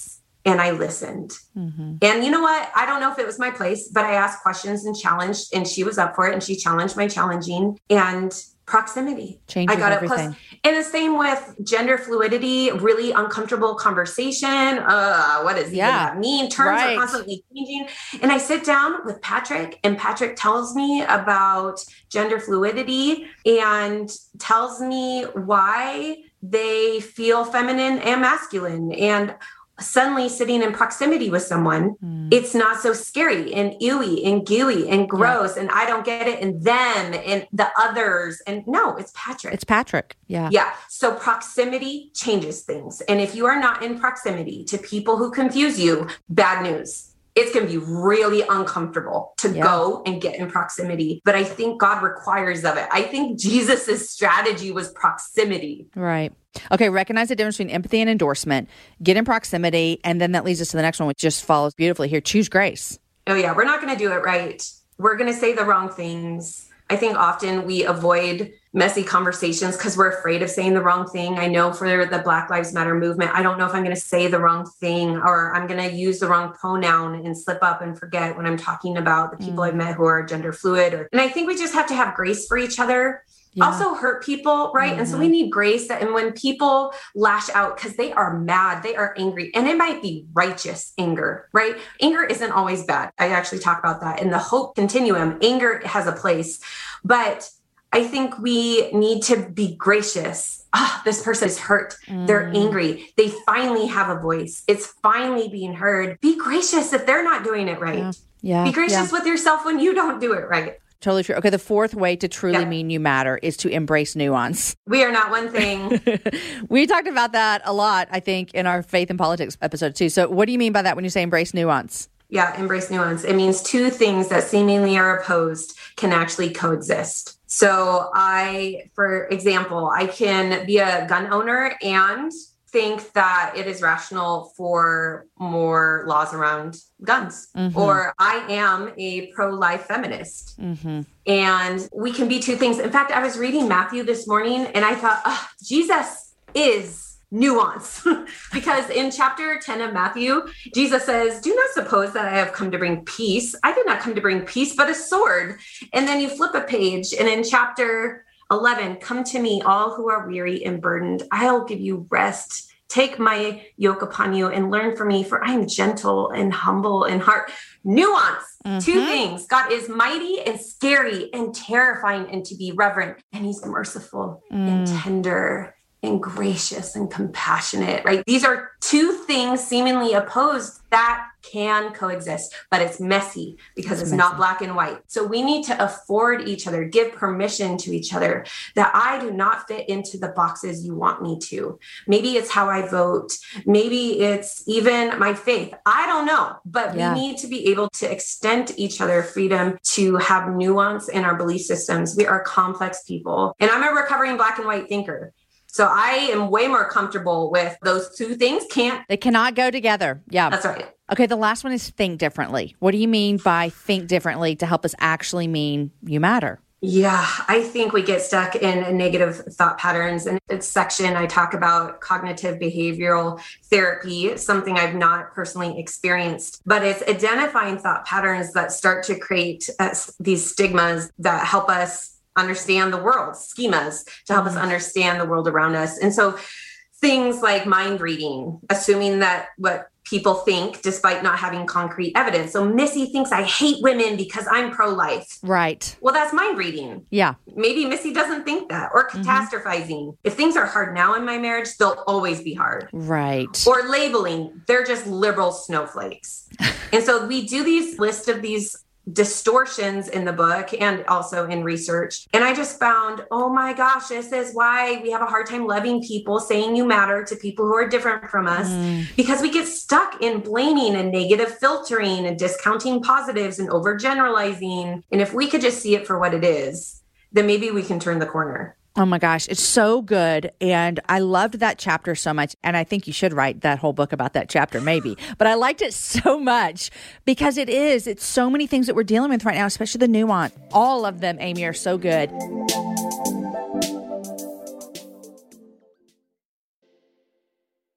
and I listened. Mm-hmm. And you know what? I don't know if it was my place, but I asked questions and challenged, and she was up for it, and she challenged my challenging. And proximity. Changes I got everything. It close. And the same with gender fluidity, really uncomfortable conversation. Uh, what does yeah. even that mean? Terms right. are constantly changing. And I sit down with Patrick, and Patrick tells me about gender fluidity and tells me why they feel feminine and masculine. And suddenly sitting in proximity with someone, mm. it's not so scary and ewy and gooey and gross. Yeah. And I don't get it. And them and the others. And no, it's Patrick. It's Patrick. Yeah. Yeah. So proximity changes things. And if you are not in proximity to people who confuse you, bad news. It's going to be really uncomfortable to yeah. go and get in proximity. But I think God requires of it. I think Jesus's strategy was proximity. Right. Okay. Recognize the difference between empathy and endorsement. Get in proximity. And then that leads us to the next one, which just follows beautifully here. Choose grace. Oh, yeah. We're not going to do it right. We're going to say the wrong things. I think often we avoid messy conversations because we're afraid of saying the wrong thing. I know for the Black Lives Matter movement, I don't know if I'm going to say the wrong thing, or I'm going to use the wrong pronoun and slip up and forget when I'm talking about the people mm. I've met who are gender fluid. Or, and I think we just have to have grace for each other. Yeah. Also hurt people, right? Mm-hmm. And so we need grace. That, and when people lash out because they are mad, they are angry, and it might be righteous anger, right? Anger isn't always bad. I actually talk about that in the Hope Continuum. Anger has a place, but I think we need to be gracious. Ah, this person is hurt. Mm. They're angry. They finally have a voice. It's finally being heard. Be gracious if they're not doing it right. Yeah. yeah. Be gracious yeah. with yourself when you don't do it right. Totally true. Okay, the fourth way to truly yeah. mean you matter is to embrace nuance. We are not one thing. We talked about that a lot, I think, in our Faith and Politics episode too. So what do you mean by that when you say embrace nuance? Yeah, embrace nuance. It means two things that seemingly are opposed can actually coexist. So I, for example, I can be a gun owner and think that it is rational for more laws around guns. Mm-hmm. Or I am a pro-life feminist. Mm-hmm. And we can be two things. In fact, I was reading Matthew this morning and I thought, oh, Jesus is nuance. Because in chapter ten of Matthew, Jesus says, do not suppose that I have come to bring peace. I did not come to bring peace, but a sword. And then you flip a page and in chapter eleven, come to me, all who are weary and burdened. I'll give you rest. Take my yoke upon you and learn from me, for I am gentle and humble in heart. Nuance. Mm-hmm. Two things. God is mighty and scary and terrifying and to be reverent. And he's merciful mm. and tender and gracious and compassionate, right? These are two things seemingly opposed that can coexist, but it's messy because it's, it's not black and white. So we need to afford each other, give permission to each other that I do not fit into the boxes you want me to. Maybe it's how I vote. Maybe it's even my faith. I don't know, but yeah. we need to be able to extend each other freedom to have nuance in our belief systems. We are complex people. And I'm a recovering black and white thinker. So I am way more comfortable with those two things. Can't. They cannot go together. Yeah. That's right. Okay. The last one is think differently. What do you mean by think differently to help us actually mean you matter? Yeah, I think we get stuck in negative thought patterns. And it's section I talk about cognitive behavioral therapy, something I've not personally experienced, but it's identifying thought patterns that start to create uh, these stigmas that help us understand the world, schemas to help us understand the world around us. And so things like mind reading, assuming that what people think despite not having concrete evidence. So Missy thinks I hate women because I'm pro-life. Right. Well, that's mind reading. Yeah. Maybe Missy doesn't think that, or catastrophizing. Mm-hmm. If things are hard now in my marriage, they'll always be hard. Right. Or labeling, they're just liberal snowflakes. And so we do these list of these distortions in the book and also in research. And I just found, oh my gosh, this is why we have a hard time loving people, saying you matter to people who are different from us, mm. because we get stuck in blaming and negative filtering and discounting positives and overgeneralizing. And if we could just see it for what it is, then maybe we can turn the corner. Oh my gosh, it's so good. And I loved that chapter so much. And I think you should write that whole book about that chapter, maybe. But I liked it so much because it is, it's so many things that we're dealing with right now, especially the nuance. All of them, Amy, are so good.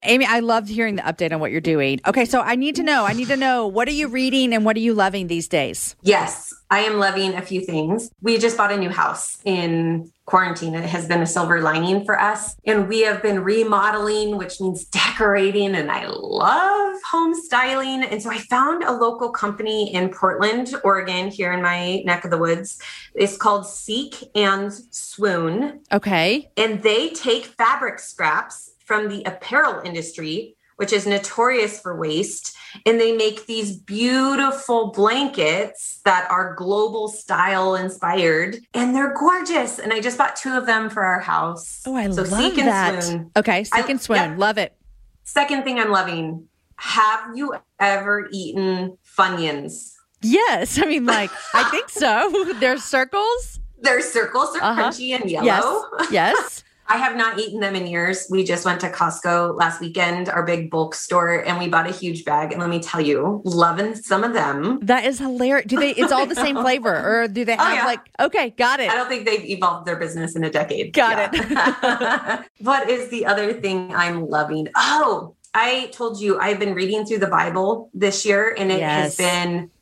Amy, I loved hearing the update on what you're doing. Okay, so I need to know, I need to know, what are you reading and what are you loving these days? Yes, I am loving a few things. We just bought a new house in quarantine. It has been a silver lining for us. And we have been remodeling, which means decorating. And I love home styling. And so I found a local company in Portland, Oregon, here in my neck of the woods. It's called Seek and Swoon. Okay. And they take fabric scraps from the apparel industry, which is notorious for waste. And they make these beautiful blankets that are global style inspired, and they're gorgeous. And I just bought two of them for our house. Oh, I so love Seek and that. Swoon. Okay, Seek I, and Swoon. Yeah. Love it. Second thing I'm loving, have you ever eaten Funyuns? Yes. I mean, like, I think so. There's circles. They're circles. They're uh-huh. crunchy and yellow. Yes. Yes. I have not eaten them in years. We just went to Costco last weekend, our big bulk store, and we bought a huge bag. And let me tell you, loving some of them. That is hilarious. Do they, it's all the same flavor, or do they have oh, yeah. like, okay, got it. I don't think they've evolved their business in a decade. Got yeah. it. What is the other thing I'm loving? Oh, I told you I've been reading through the Bible this year, and it yes. has been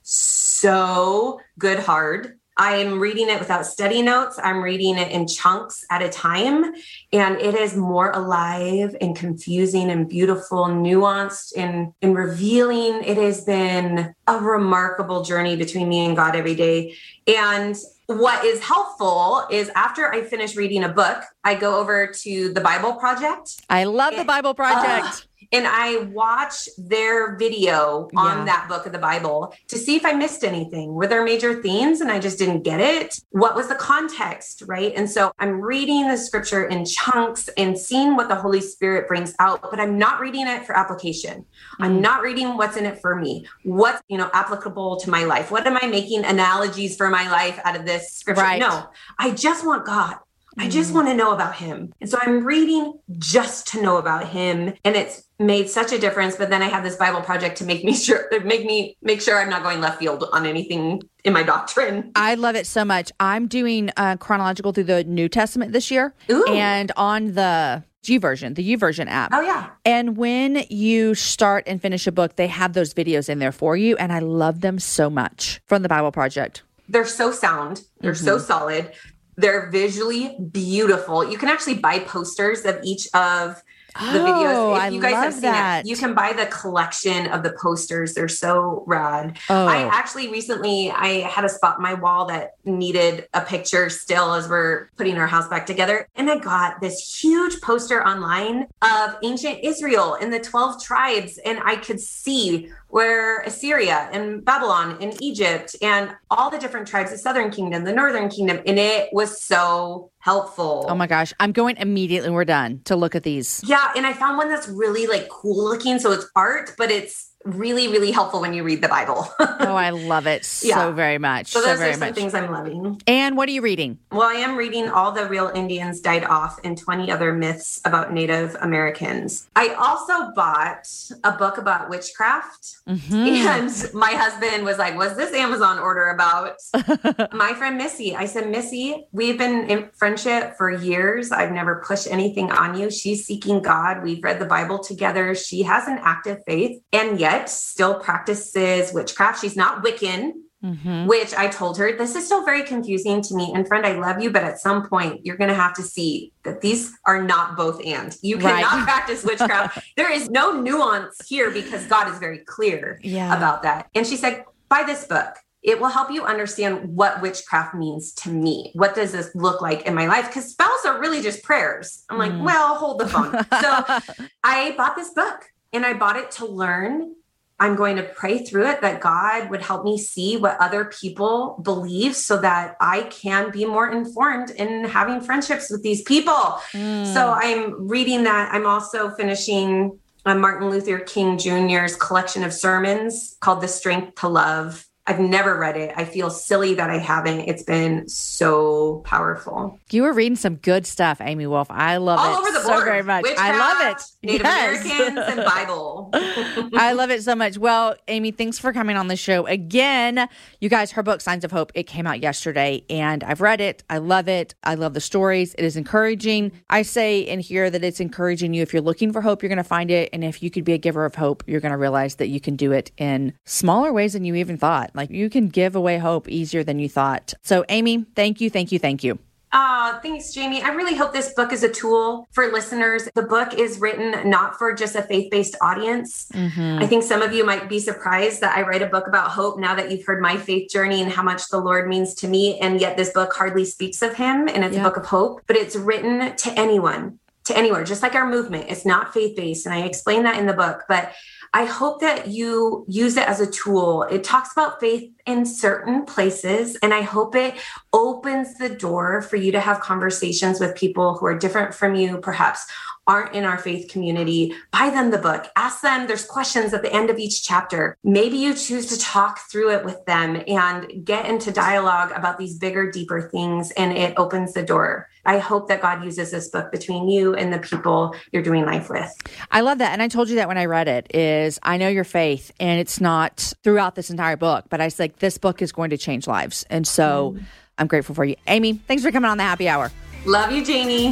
so good hard. I am reading it without study notes. I'm reading it in chunks at a time. And it is more alive and confusing and beautiful, nuanced and, and revealing. It has been a remarkable journey between me and God every day. And what is helpful is after I finish reading a book, I go over to the Bible Project. I love and, the Bible Project. Uh, And I watch their video on yeah. that book of the Bible to see if I missed anything. Were there major themes and I just didn't get it? What was the context, right? And so I'm reading the scripture in chunks and seeing what the Holy Spirit brings out, but I'm not reading it for application. Mm-hmm. I'm not reading what's in it for me. What's, you know, applicable to my life? What am I making analogies for my life out of this scripture? Right. No, I just want God. I just want to know about him. And so I'm reading just to know about him. And it's made such a difference. But then I have this Bible project to make me sure, make me make sure I'm not going left field on anything in my doctrine. I love it so much. I'm doing uh, chronological through the New Testament this year. Ooh. And on the YouVersion, the YouVersion app. Oh, yeah. And when you start and finish a book, they have those videos in there for you. And I love them so much from the Bible Project. They're so sound. They're mm-hmm. so solid. They're visually beautiful. You can actually buy posters of each of the videos. Oh, if you guys I have seen that. it, you can buy the collection of the posters. They're so rad. Oh. I actually recently, I had a spot in my wall that needed a picture still as we're putting our house back together. And I got this huge poster online of ancient Israel and the twelve tribes. And I could see where Assyria and Babylon and Egypt and all the different tribes, the Southern Kingdom, the Northern Kingdom. And it was so helpful. Oh my gosh. I'm going immediately. We're done to look at these. Yeah. And I found one that's really like cool looking. So it's art, but it's really, really helpful when you read the Bible. Oh, I love it so yeah. very much. So those so very are some much. things I'm loving. And what are you reading? Well, I am reading All the Real Indians Died Off and twenty Other Myths About Native Americans. I also bought a book about witchcraft. Mm-hmm. And my husband was like, what's this Amazon order about? My friend Missy. I said, Missy, we've been in friendship for years. I've never pushed anything on you. She's seeking God. We've read the Bible together. She has an active faith. And yet still practices witchcraft. She's not Wiccan, mm-hmm. which I told her, this is still very confusing to me. And friend, I love you, but at some point you're going to have to see that these are not both and. You cannot right. practice witchcraft. There is no nuance here because God is very clear yeah. about that. And she said, buy this book. It will help you understand what witchcraft means to me. What does this look like in my life? Because spells are really just prayers. I'm like, mm. well, hold the phone. So I bought this book. And I bought it to learn. I'm going to pray through it that God would help me see what other people believe so that I can be more informed in having friendships with these people. Mm. So I'm reading that. I'm also finishing uh, Martin Luther King Junior's collection of sermons called The Strength to Love. I've never read it. I feel silly that I haven't. It's been so powerful. You were reading some good stuff, Amy Wolf. I love All it over the so board. very much. Witchcraft, I love it. Native Yes. Americans and Bible. I love it so much. Well, Amy, thanks for coming on the show again. You guys, her book, Signs of Hope, it came out yesterday and I've read it. I love it. I love the stories. It is encouraging. I say in here that it's encouraging you. If you're looking for hope, you're going to find it. And if you could be a giver of hope, you're going to realize that you can do it in smaller ways than you even thought. Like you can give away hope easier than you thought. So Amy, thank you, thank you, thank you. Uh, thanks, Jamie. I really hope this book is a tool for listeners. The book is written not for just a faith-based audience. Mm-hmm. I think some of you might be surprised that I write a book about hope now that you've heard my faith journey and how much the Lord means to me. And yet this book hardly speaks of him, and it's yeah. a book of hope, but it's written to anyone, to anywhere, just like our movement. It's not faith-based. And I explain that in the book, but I hope that you use it as a tool. It talks about faith in certain places, and I hope it opens the door for you to have conversations with people who are different from you, perhaps aren't in our faith community. Buy them the book. Ask them. There's questions at the end of each chapter. Maybe you choose to talk through it with them and get into dialogue about these bigger, deeper things, and it opens the door. I hope that God uses this book between you and the people you're doing life with. I love that. And I told you that when I read it, is I know your faith, and it's not throughout this entire book, but I was like, this book is going to change lives. And so mm. I'm grateful for you. Amy, thanks for coming on the Happy Hour. Love you, Jamie.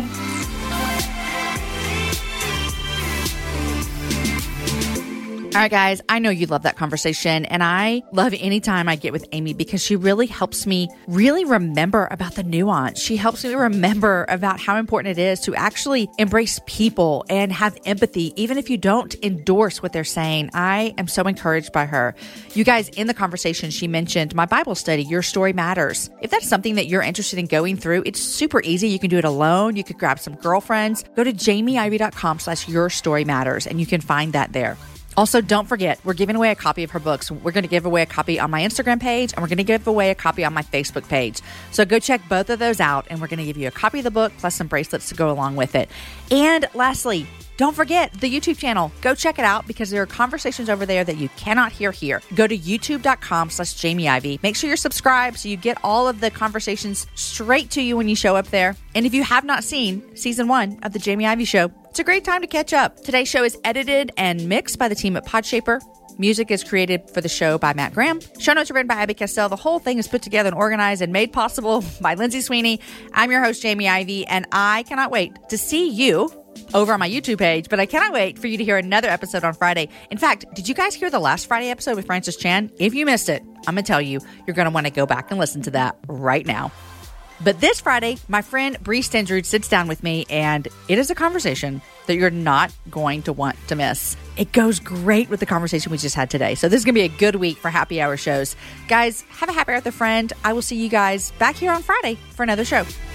All right, guys, I know you love that conversation, and I love any time I get with Amy because she really helps me really remember about the nuance. She helps me remember about how important it is to actually embrace people and have empathy, even if you don't endorse what they're saying. I am so encouraged by her. You guys, in the conversation, she mentioned my Bible study, Your Story Matters. If that's something that you're interested in going through, it's super easy. You can do it alone. You could grab some girlfriends. Go to jamieivey.com slash your story matters, and you can find that there. Also, don't forget, we're giving away a copy of her books. We're going to give away a copy on my Instagram page, and we're going to give away a copy on my Facebook page. So go check both of those out, and we're going to give you a copy of the book plus some bracelets to go along with it. And lastly, don't forget the YouTube channel. Go check it out because there are conversations over there that you cannot hear here. Go to youtube.com slash Jamie Ivey. Make sure you're subscribed so you get all of the conversations straight to you when you show up there. And if you have not seen season one of The Jamie Ivey Show, it's a great time to catch up. Today's show is edited and mixed by the team at Podshaper. Music is created for the show by Matt Graham. Show notes are written by Abby Castell. The whole thing is put together and organized and made possible by Lindsay Sweeney. I'm your host, Jamie Ivey, and I cannot wait to see you over on my YouTube page, but I cannot wait for you to hear another episode on Friday. In fact, did you guys hear the last Friday episode with Francis Chan? If you missed it, I'm going to tell you, you're going to want to go back and listen to that right now. But this Friday, my friend Bree Stendrud sits down with me, and it is a conversation that you're not going to want to miss. It goes great with the conversation we just had today. So this is going to be a good week for happy hour shows. Guys, have a happy hour with a friend. I will see you guys back here on Friday for another show.